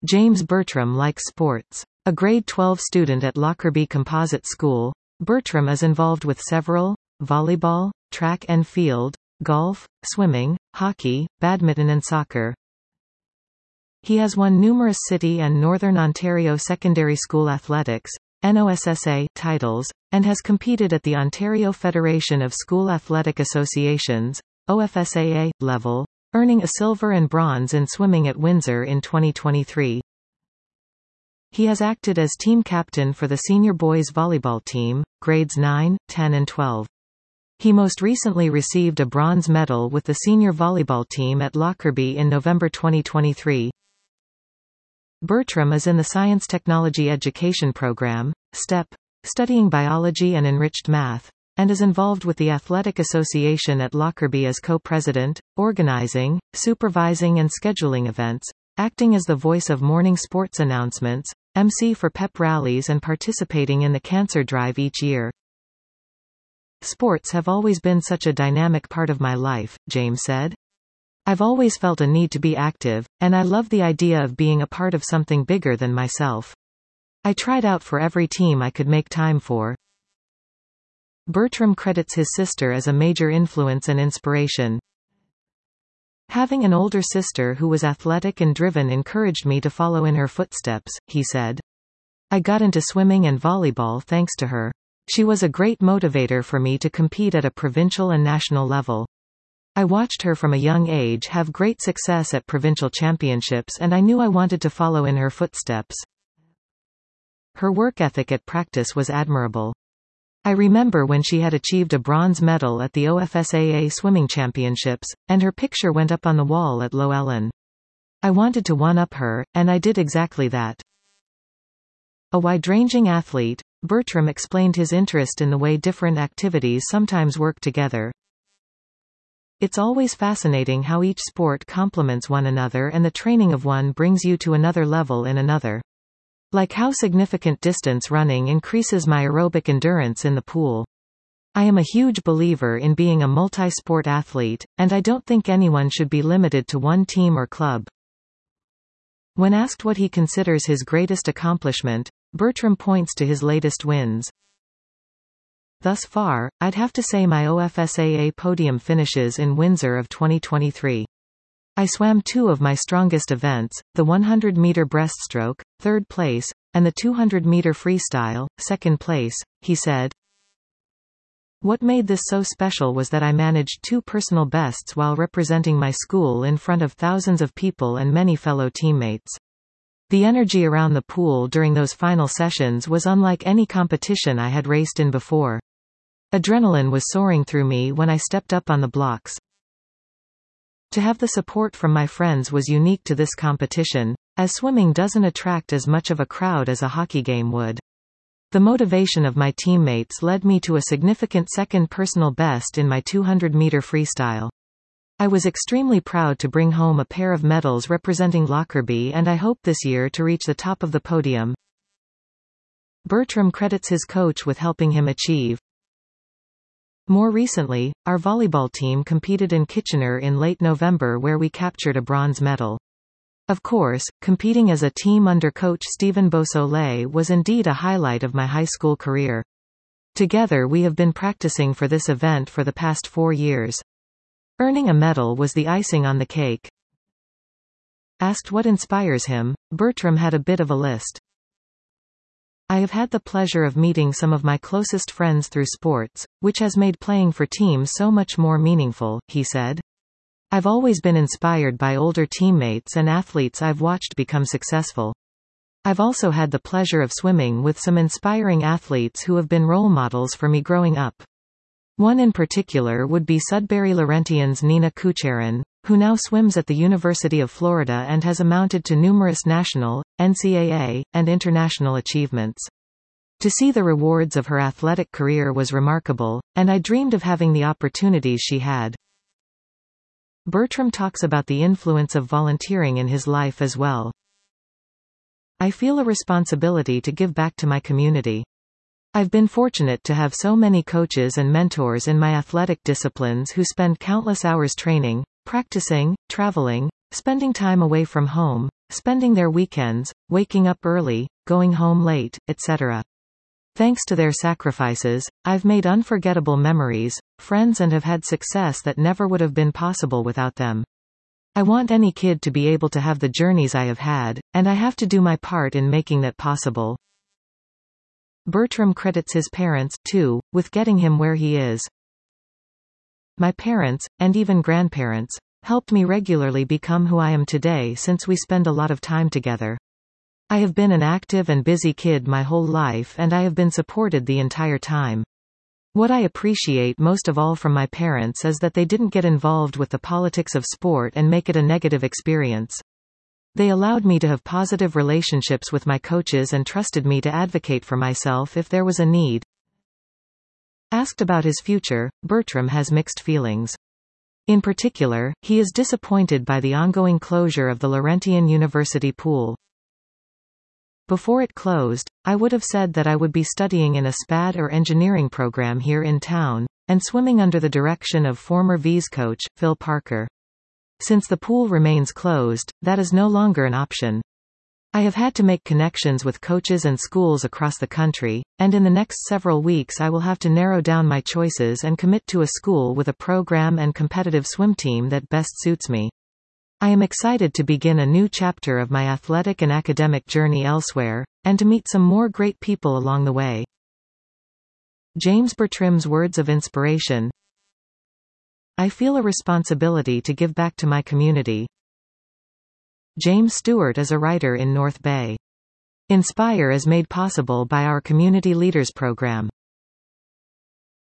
James Bertram likes sports. A grade 12 student at Lockerbie Composite School, Bertram is involved with several: volleyball, track and field, golf, swimming, hockey, badminton and soccer. He has won numerous City and Northern Ontario Secondary School Athletics (NOSSA) titles, and has competed at the Ontario Federation of School Athletic Associations (OFSAA) level, earning a silver and bronze in swimming at Windsor in 2023. He has acted as team captain for the senior boys volleyball team, grades 9, 10 and 12. He most recently received a bronze medal with the senior volleyball team at Lockerbie in November 2023. Bertram is in the Science Technology Education Program, STEP, studying biology and enriched math, and is involved with the Athletic Association at Lockerbie as co-president, organizing, supervising and scheduling events, acting as the voice of morning sports announcements, MC for pep rallies and participating in the cancer drive each year. Sports have always been such a dynamic part of my life, James said. I've always felt a need to be active, and I love the idea of being a part of something bigger than myself. I tried out for every team I could make time for. Bertram credits his sister as a major influence and inspiration. Having an older sister who was athletic and driven encouraged me to follow in her footsteps, he said. I got into swimming and volleyball thanks to her. She was a great motivator for me to compete at a provincial and national level. I watched her from a young age have great success at provincial championships and I knew I wanted to follow in her footsteps. Her work ethic at practice was admirable. I remember when she had achieved a bronze medal at the OFSAA swimming championships, and her picture went up on the wall at Low Ellen. I wanted to one-up her, and I did exactly that. A wide-ranging athlete, Bertram explained his interest in the way different activities sometimes work together. It's always fascinating how each sport complements one another and the training of one brings you to another level in another. Like how significant distance running increases my aerobic endurance in the pool. I am a huge believer in being a multi-sport athlete, and I don't think anyone should be limited to one team or club. When asked what he considers his greatest accomplishment, Bertram points to his latest wins. Thus far, I'd have to say my OFSAA podium finishes in Windsor of 2023. I swam two of my strongest events, the 100-meter breaststroke, 3rd place, and the 200-meter freestyle, 2nd place, he said. What made this so special was that I managed 2 personal bests while representing my school in front of thousands of people and many fellow teammates. The energy around the pool during those final sessions was unlike any competition I had raced in before. Adrenaline was soaring through me when I stepped up on the blocks. To have the support from my friends was unique to this competition, as swimming doesn't attract as much of a crowd as a hockey game would. The motivation of my teammates led me to a significant second personal best in my 200-meter freestyle. I was extremely proud to bring home a pair of medals representing Lockerbie and I hope this year to reach the top of the podium. Bertram credits his coach with helping him achieve. More recently, our volleyball team competed in Kitchener in late November where we captured a bronze medal. Of course, competing as a team under coach Stephen Beausoleil was indeed a highlight of my high school career. Together we have been practicing for this event for the past 4 years. Earning a medal was the icing on the cake. Asked what inspires him, Bertram had a bit of a list. I have had the pleasure of meeting some of my closest friends through sports, which has made playing for teams so much more meaningful, he said. I've always been inspired by older teammates and athletes I've watched become successful. I've also had the pleasure of swimming with some inspiring athletes who have been role models for me growing up. One in particular would be Sudbury Laurentians' Nina Kucherin, who now swims at the University of Florida and has amounted to numerous national, NCAA, and international achievements. To see the rewards of her athletic career was remarkable, and I dreamed of having the opportunities she had. Bertram talks about the influence of volunteering in his life as well. I feel a responsibility to give back to my community. I've been fortunate to have so many coaches and mentors in my athletic disciplines who spend countless hours training, practicing, traveling, spending time away from home, spending their weekends, waking up early, going home late, etc. Thanks to their sacrifices, I've made unforgettable memories, friends, and have had success that never would have been possible without them. I want any kid to be able to have the journeys I have had, and I have to do my part in making that possible. Bertram credits his parents, too, with getting him where he is. My parents, and even grandparents, helped me regularly become who I am today since we spend a lot of time together. I have been an active and busy kid my whole life, and I have been supported the entire time. What I appreciate most of all from my parents is that they didn't get involved with the politics of sport and make it a negative experience. They allowed me to have positive relationships with my coaches and trusted me to advocate for myself if there was a need. Asked about his future, Bertram has mixed feelings. In particular, he is disappointed by the ongoing closure of the Laurentian University pool. Before it closed, I would have said that I would be studying in a SPAD or engineering program here in town, and swimming under the direction of former V's coach, Phil Parker. Since the pool remains closed, that is no longer an option. I have had to make connections with coaches and schools across the country, and in the next several weeks I will have to narrow down my choices and commit to a school with a program and competitive swim team that best suits me. I am excited to begin a new chapter of my athletic and academic journey elsewhere, and to meet some more great people along the way. James Bertram's words of inspiration. I feel a responsibility to give back to my community. James Stewart is a writer in North Bay. Inspire is made possible by our Community Leaders Program.